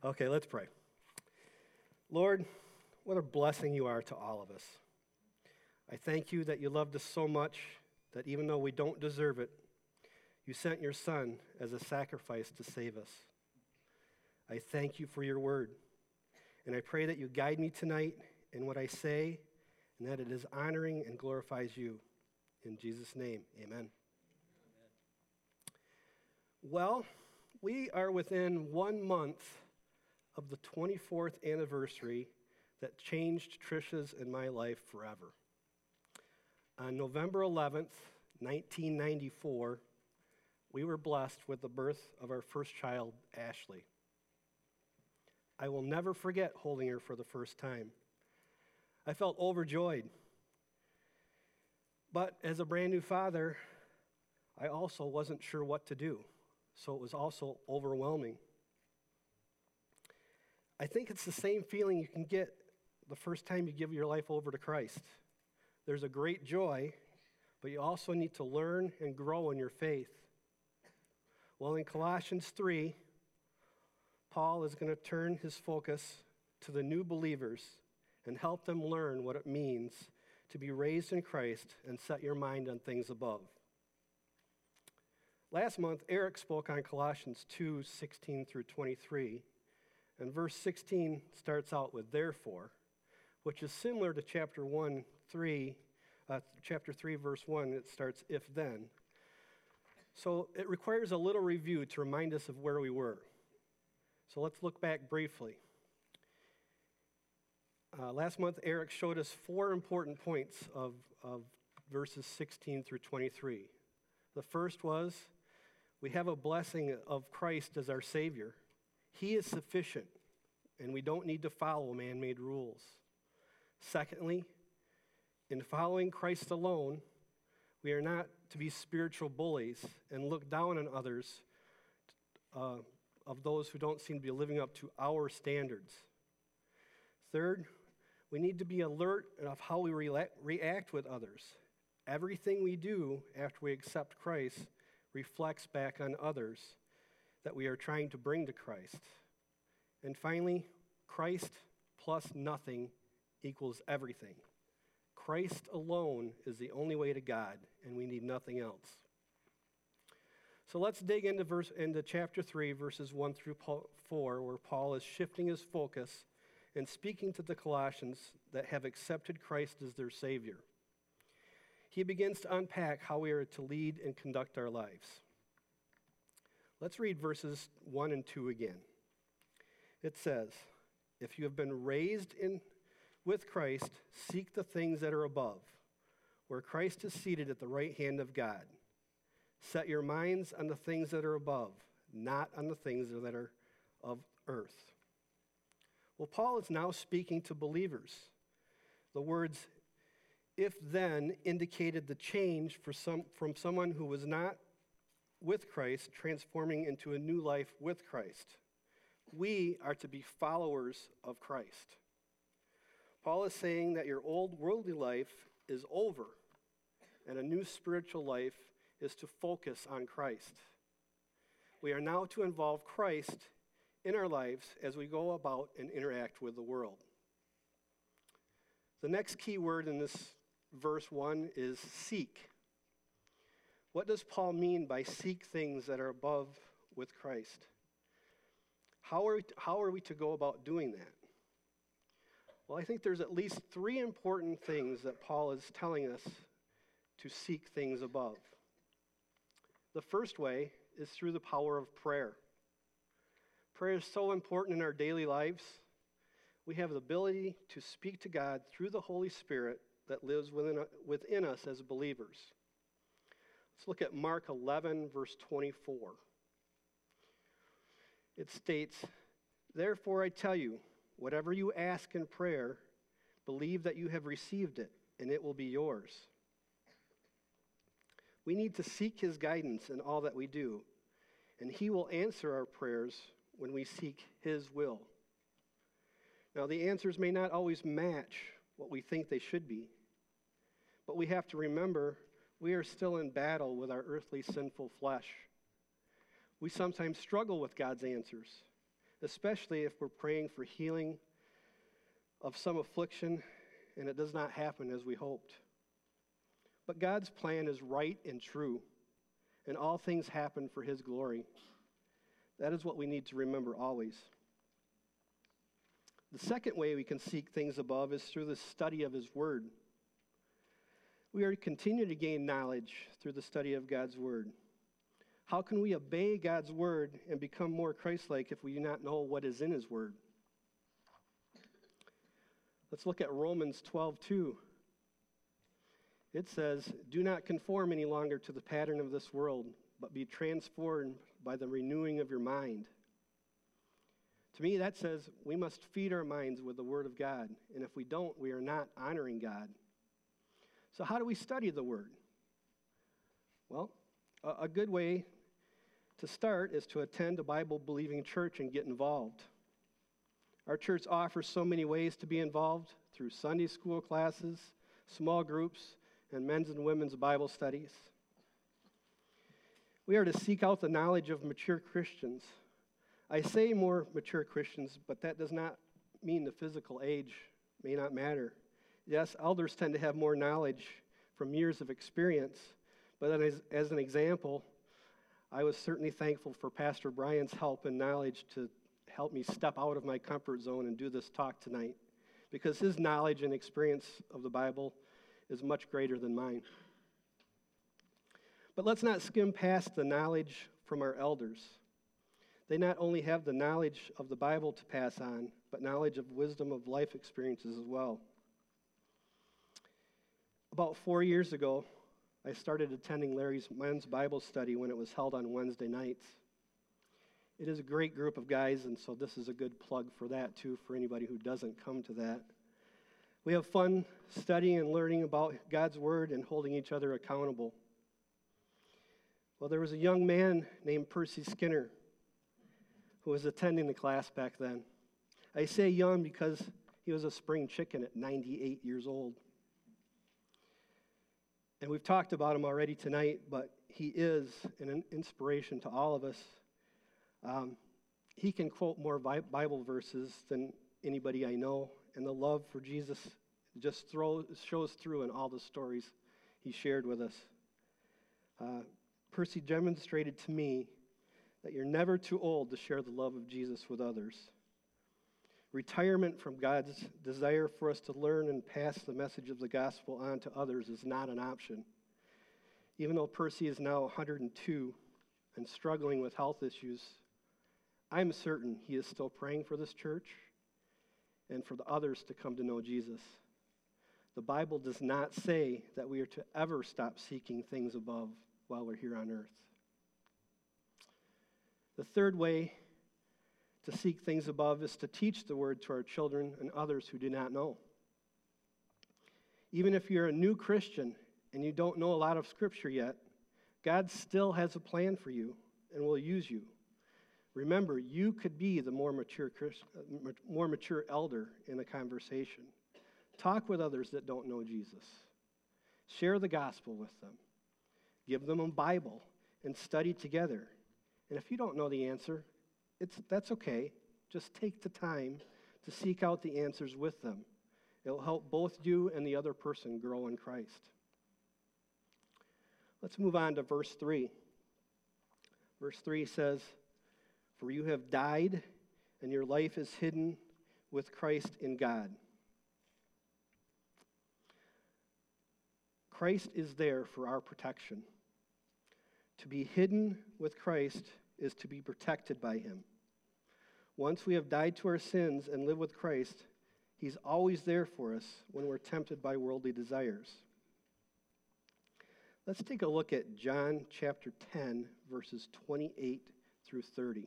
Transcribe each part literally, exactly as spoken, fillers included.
Okay, let's pray. Lord, what a blessing you are to all of us. I thank you that you loved us so much that even though we don't deserve it, you sent your Son as a sacrifice to save us. I thank you for your word, and I pray that you guide me tonight in what I say, and that it is honoring and glorifies you. In Jesus' name, amen. Amen. Well, we are within one month of the twenty-fourth anniversary that changed Trisha's and my life forever. On November eleventh, nineteen ninety-four, we were blessed with the birth of our first child, Ashley. I will never forget holding her for the first time. I felt overjoyed. But as a brand new father, I also wasn't sure what to do, so it was also overwhelming. I think it's the same feeling you can get the first time you give your life over to Christ. There's a great joy, but you also need to learn and grow in your faith. Well, in Colossians three, Paul is going to turn his focus to the new believers and help them learn what it means to be raised in Christ and set your mind on things above. Last month, Eric spoke on Colossians two, sixteen through twenty-three, and verse sixteen starts out with therefore, which is similar to chapter one, three, uh, chapter three, verse one. It starts if then. So it requires a little review to remind us of where we were. So let's look back briefly. Uh, last month, Eric showed us four important points of, of verses sixteen through twenty-three. The first was, we have a blessing of Christ as our Savior. He is sufficient, and we don't need to follow man-made rules. Secondly, in following Christ alone, we are not to be spiritual bullies and look down on others uh, of those who don't seem to be living up to our standards. Third, we need to be alert of how we re- react with others. Everything we do after we accept Christ reflects back on others that we are trying to bring to Christ. And finally, Christ plus nothing equals everything. Christ alone is the only way to God, and we need nothing else. So let's dig into verse into chapter three, verses one through four, where Paul is shifting his focus and speaking to the Colossians that have accepted Christ as their Savior. He begins to unpack how we are to lead and conduct our lives. Let's read verses one and two again. It says, if you have been raised in with Christ, seek the things that are above, where Christ is seated at the right hand of God. Set your minds on the things that are above, not on the things that are of earth. Well, Paul is now speaking to believers. The words, if then, indicated the change for some, from someone who was not with Christ, transforming into a new life with Christ. We are to be followers of Christ. Paul is saying that your old worldly life is over, and a new spiritual life is to focus on Christ. We are now to involve Christ in our lives as we go about and interact with the world. The next key word in this verse one is seek. What does Paul mean by seek things that are above with Christ? How are we, how are we to go about doing that? Well, I think there's at least three important things that Paul is telling us to seek things above. The first way is through the power of prayer. Prayer is so important in our daily lives. We have the ability to speak to God through the Holy Spirit that lives within, within us as believers. Let's look at Mark eleven, verse twenty-four. It states, therefore I tell you, whatever you ask in prayer, believe that you have received it, and it will be yours. We need to seek his guidance in all that we do, and he will answer our prayers when we seek his will. Now, the answers may not always match what we think they should be, but we have to remember we are still in battle with our earthly sinful flesh. We sometimes struggle with God's answers, especially if we're praying for healing of some affliction and it does not happen as we hoped. But God's plan is right and true, and all things happen for His glory. That is what we need to remember always. The second way we can seek things above is through the study of His Word. We are to continue to gain knowledge through the study of God's Word. How can we obey God's Word and become more Christ-like if we do not know what is in His Word? Let's look at Romans twelve two. It says, "Do not conform any longer to the pattern of this world, but be transformed by the renewing of your mind." To me, that says we must feed our minds with the Word of God, and if we don't, we are not honoring God. So how do we study the Word? Well, a, a good way to start is to attend a Bible-believing church and get involved. Our church offers so many ways to be involved through Sunday school classes, small groups, and men's and women's Bible studies. We are to seek out the knowledge of mature Christians. I say more mature Christians, but that does not mean the physical age may not matter. Yes, elders tend to have more knowledge from years of experience, but as, as an example, I was certainly thankful for Pastor Brian's help and knowledge to help me step out of my comfort zone and do this talk tonight, because his knowledge and experience of the Bible is much greater than mine. But let's not skim past the knowledge from our elders. They not only have the knowledge of the Bible to pass on, but knowledge of wisdom of life experiences as well. About four years ago, I started attending Larry's men's Bible study when it was held on Wednesday nights. It is a great group of guys, and so this is a good plug for that too, for anybody who doesn't come to that. We have fun studying and learning about God's Word and holding each other accountable. Well, there was a young man named Percy Skinner who was attending the class back then. I say young because he was a spring chicken at ninety-eight years old. And we've talked about him already tonight, but he is an inspiration to all of us. Um, he can quote more Bible verses than anybody I know, and the love for Jesus just throws, shows through in all the stories he shared with us. Uh, Percy demonstrated to me that you're never too old to share the love of Jesus with others. Retirement from God's desire for us to learn and pass the message of the gospel on to others is not an option. Even though Percy is now one hundred two and struggling with health issues, I'm certain he is still praying for this church and for the others to come to know Jesus. The Bible does not say that we are to ever stop seeking things above while we're here on earth. The third way to seek things above is to teach the Word to our children and others who do not know. Even if you're a new Christian and you don't know a lot of Scripture yet, God still has a plan for you and will use you. Remember, you could be the more mature Christ, more mature elder in a conversation. Talk with others that don't know Jesus. Share the gospel with them. Give them a Bible and study together. And if you don't know the answer, it's, that's okay. Just take the time to seek out the answers with them. It'll help both you and the other person grow in Christ. Let's move on to verse three. Verse three says, "For you have died, and your life is hidden with Christ in God." Christ is there for our protection. To be hidden with Christ is to be protected by Him. Once we have died to our sins and live with Christ, He's always there for us when we're tempted by worldly desires. Let's take a look at John chapter ten, verses twenty-eight through thirty.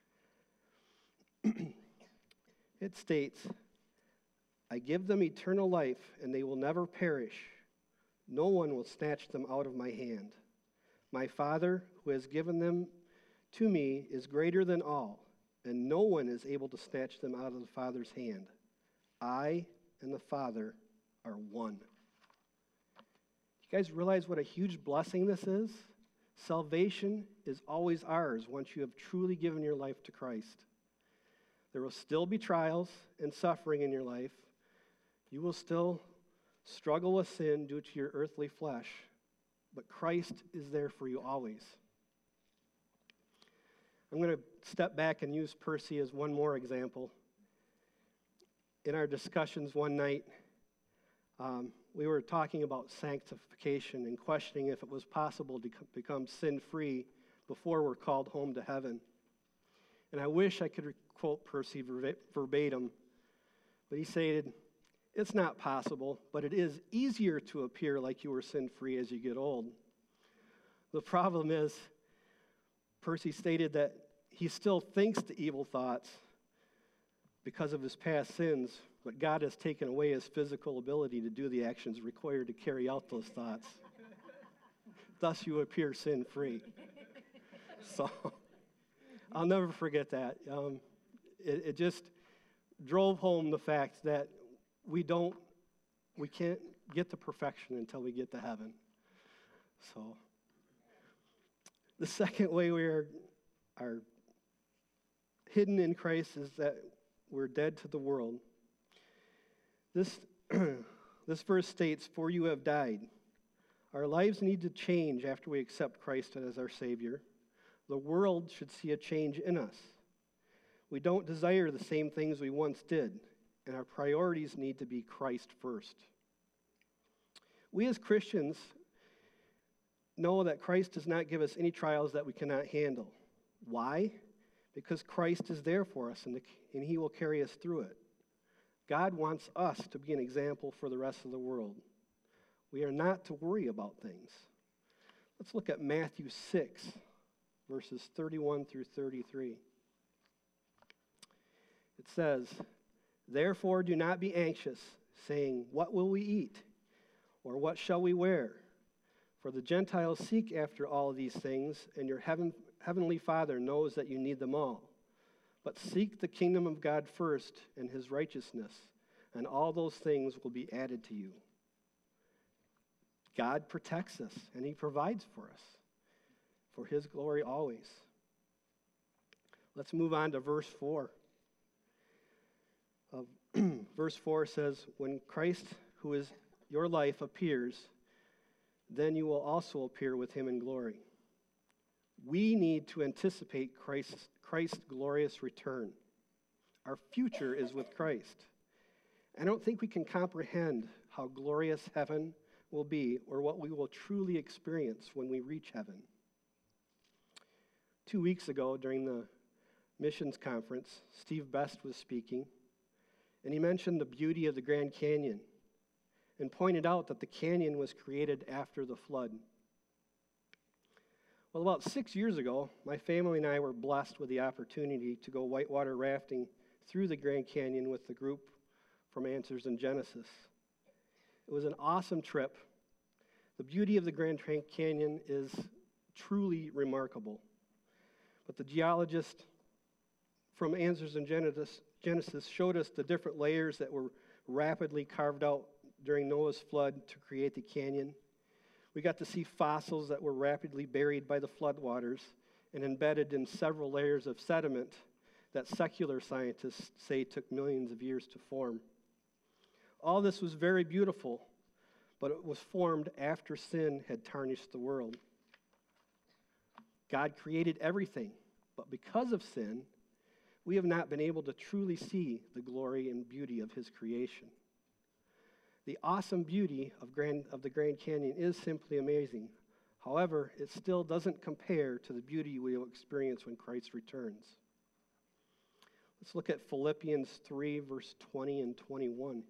It states, "I give them eternal life, and they will never perish. No one will snatch them out of my hand. My Father, who has given them to me, is greater than all, and no one is able to snatch them out of the Father's hand. I and the Father are one." You guys realize what a huge blessing this is? Salvation is always ours once you have truly given your life to Christ. There will still be trials and suffering in your life. You will still struggle with sin due to your earthly flesh, but Christ is there for you always. I'm going to step back and use Percy as one more example. In our discussions one night, um, we were talking about sanctification and questioning if it was possible to become sin-free before we're called home to heaven. And I wish I could quote Percy verbatim, but he stated, "It's not possible, but it is easier to appear like you were sin-free as you get old." The problem is, Percy stated that he still thinks the evil thoughts because of his past sins, but God has taken away his physical ability to do the actions required to carry out those thoughts. Thus you appear sin-free. So I'll never forget that. Um, it, it just drove home the fact that we don't, we can't get to perfection until we get to heaven. So the second way we are, are hidden in Christ is that we're dead to the world. This, this verse states, "For you have died." Our lives need to change after we accept Christ as our Savior. The world should see a change in us. We don't desire the same things we once did, and our priorities need to be Christ first. We as Christians know that Christ does not give us any trials that we cannot handle. Why? Because Christ is there for us, and, the, and he will carry us through it. God wants us to be an example for the rest of the world. We are not to worry about things. Let's look at Matthew six, verses thirty-one through thirty-three. It says, "Therefore do not be anxious, saying, 'What will we eat?' Or 'What shall we wear?' For the Gentiles seek after all of these things, and your heaven, heavenly Father knows that you need them all. But seek the kingdom of God first and his righteousness, and all those things will be added to you." God protects us, and he provides for us, for his glory always. Let's move on to verse four. Uh, verse four says, "When Christ, who is your life, appears, then you will also appear with him in glory." We need to anticipate Christ's, Christ's glorious return. Our future is with Christ. I don't think we can comprehend how glorious heaven will be or what we will truly experience when we reach heaven. Two weeks ago, during the missions conference, Steve Best was speaking, and he mentioned the beauty of the Grand Canyon and pointed out that the canyon was created after the flood. Well, about six years ago, my family and I were blessed with the opportunity to go whitewater rafting through the Grand Canyon with the group from Answers in Genesis. It was an awesome trip. The beauty of the Grand Canyon is truly remarkable. But the geologist from Answers in Genesis, Genesis showed us the different layers that were rapidly carved out during Noah's flood to create the canyon. We got to see fossils that were rapidly buried by the floodwaters and embedded in several layers of sediment that secular scientists say took millions of years to form. All this was very beautiful, but it was formed after sin had tarnished the world. God created everything, but because of sin, we have not been able to truly see the glory and beauty of his creation. The awesome beauty of, Grand, of the Grand Canyon is simply amazing. However, it still doesn't compare to the beauty we will experience when Christ returns. Let's look at Philippians three, verse twenty and twenty-one.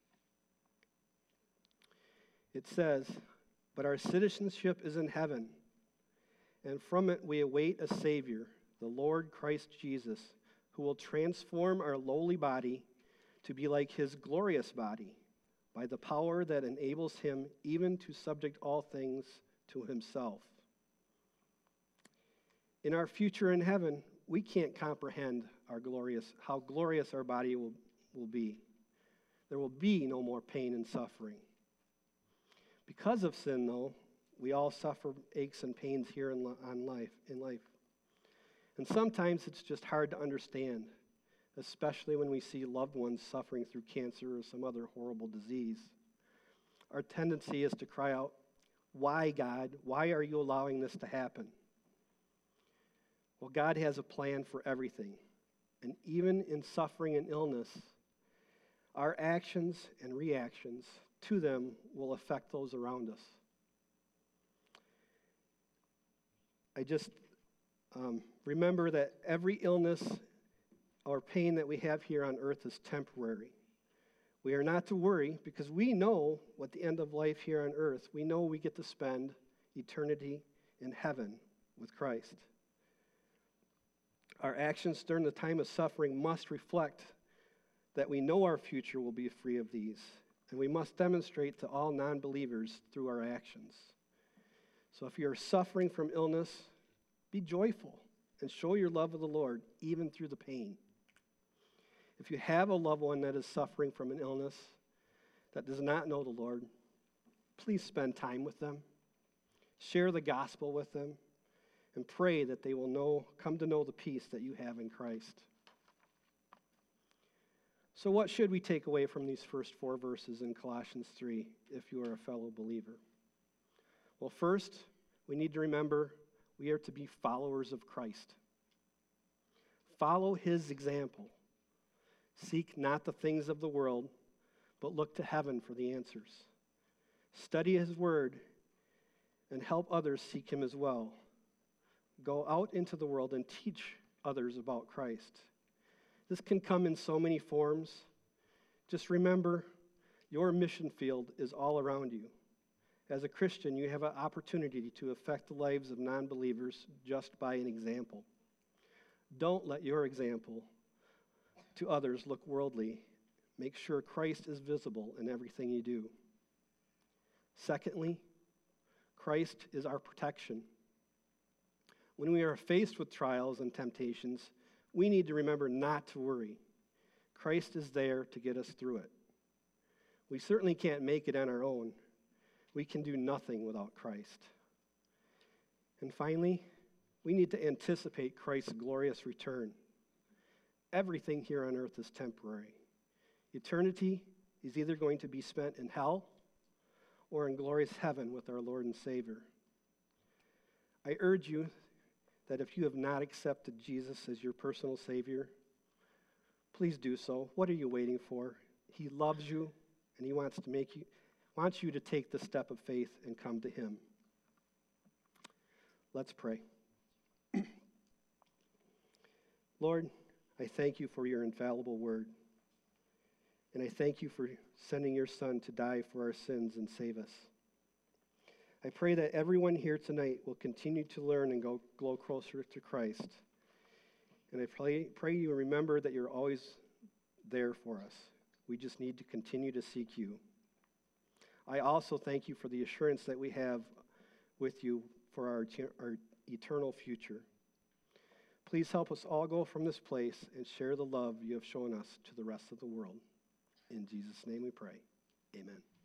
It says, "But our citizenship is in heaven, and from it we await a Savior, the Lord Christ Jesus, who will transform our lowly body to be like his glorious body, by the power that enables him even to subject all things to himself." In our future in heaven, we can't comprehend our glorious, how glorious our body will, will be. There will be no more pain and suffering. Because of sin, though, we all suffer aches and pains here in, on life, in life. And sometimes it's just hard to understand, especially when we see loved ones suffering through cancer or some other horrible disease. Our tendency is to cry out, "Why, God? Why are you allowing this to happen?" Well, God has a plan for everything. And even in suffering and illness, our actions and reactions to them will affect those around us. I just um, remember that every illness or pain that we have here on earth is temporary. We are not to worry because we know what the end of life here on earth, we know we get to spend eternity in heaven with Christ. Our actions during the time of suffering must reflect that we know our future will be free of these, and we must demonstrate to all non-believers through our actions. So if you are suffering from illness, be joyful and show your love of the Lord even through the pain. If you have a loved one that is suffering from an illness that does not know the Lord, please spend time with them. Share the gospel with them and pray that they will know, come to know the peace that you have in Christ. So what should we take away from these first four verses in Colossians three if you are a fellow believer? Well, first, we need to remember we are to be followers of Christ. Follow his example. Seek not the things of the world, but look to heaven for the answers. Study his word and help others seek him as well. Go out into the world and teach others about Christ. This can come in so many forms. Just remember, your mission field is all around you. As a Christian, you have an opportunity to affect the lives of non-believers just by an example. Don't let your example to others look worldly. Make sure Christ is visible in everything you do. Secondly, Christ is our protection. When we are faced with trials and temptations, we need to remember not to worry. Christ is there to get us through it. We certainly can't make it on our own. We can do nothing without Christ. And finally, we need to anticipate Christ's glorious return. Everything here on earth is temporary. Eternity is either going to be spent in hell or in glorious heaven with our Lord and Savior. I urge you that if you have not accepted Jesus as your personal Savior, please do so. What are you waiting for? He loves you, and he wants to make you, wants you to take the step of faith and come to him. Let's pray. Lord, I thank you for your infallible word. And I thank you for sending your Son to die for our sins and save us. I pray that everyone here tonight will continue to learn and go grow closer to Christ. And I pray, pray you remember that you're always there for us. We just need to continue to seek you. I also thank you for the assurance that we have with you for our, our eternal future. Please help us all go from this place and share the love you have shown us to the rest of the world. In Jesus' name we pray. Amen.